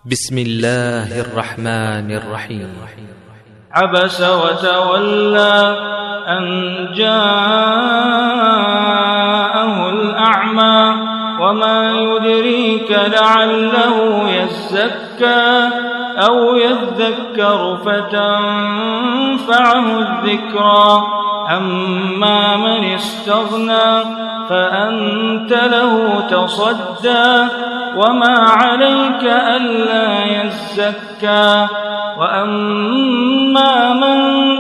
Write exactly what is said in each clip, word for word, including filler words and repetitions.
بسم الله الرحمن الرحيم. عبس وتولى أن جاءه الأعمى وما يدريك لعله يزكى أو يذكر فتنفعه الذكرى. أما من استغنى فأنت له تصدى وما عليك ألا يزكى. وأما من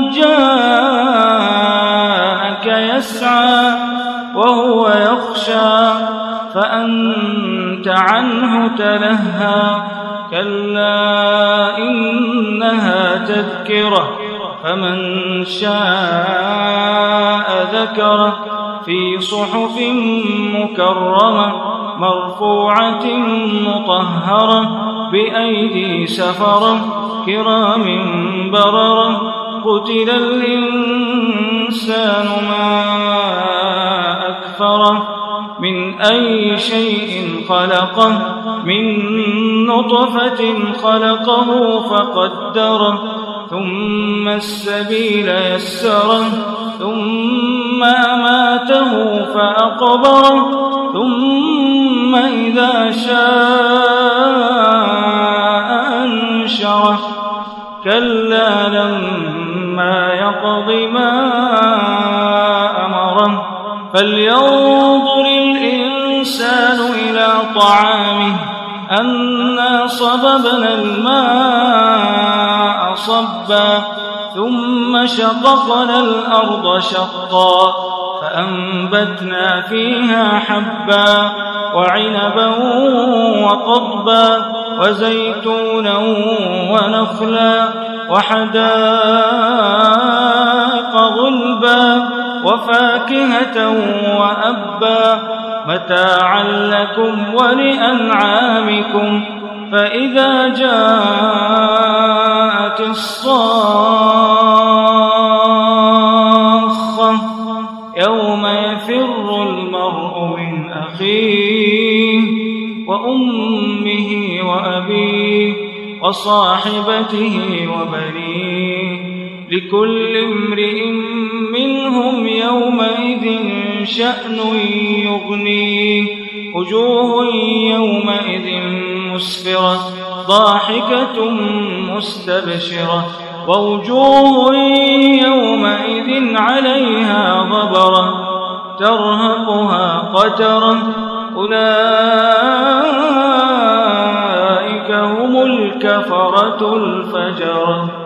جاءك يسعى وهو يخشى فأنت عنه تلهى. كلا إنها تذكرة فمن شاء ذكره في صحف مكرمة مرفوعة مطهرة بأيدي سفرة كرام بررة. قتل الإنسان ما أكفره من أي شيء خلقه من نطفة خلقه فقدره ثم السبيل يسره ثم أماته فأقبره ثم إذا شاء أنشره. كلا لما يقض ما أمره فلينظر الإنسان إلى طعامه أنا صببنا الماء صبا ثم شققنا الأرض شقا فأنبتنا فيها حبا وعنبا وقضبا وزيتونا ونخلا وحدائق غلبا وفاكهة وأبا متاعا لكم ولأنعامكم. فإذا جاءت الصاخة يوم يفر المرء من أخيه وأمه وأبيه وصاحبته وبنيه لكل امرئ منهم يومئذ شأن يغنيه. وجوه يومئذ مسفرة ضاحكة مستبشرة ووجوه يومئذ عليها غبرة ترهقها قترة. أولئك هم الكفرة الفجرة.